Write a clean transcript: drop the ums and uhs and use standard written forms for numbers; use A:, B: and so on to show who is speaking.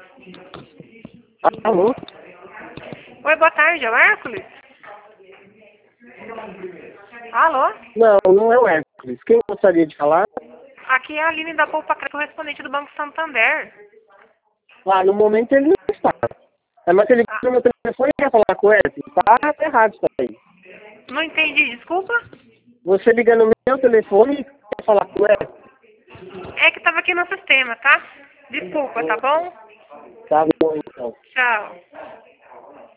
A: Alô?
B: Oi, boa tarde, é o Hércules? Alô?
A: Não, não é o Hércules. Quem gostaria de falar?
B: Aqui é a Aline da Poupa Crédito, correspondente do Banco Santander.
A: Ah, no momento ele não está. É, mas ele
B: Ah,
A: ligou no meu telefone e quer falar com o Hércules. Tá errado isso aí.
B: não entendi, desculpa.
A: Você liga no meu telefone e quer falar com o Hércules.
B: É que tava aqui no sistema, tá? Desculpa, tá bom?
A: Tá bom, então.
B: Tchau.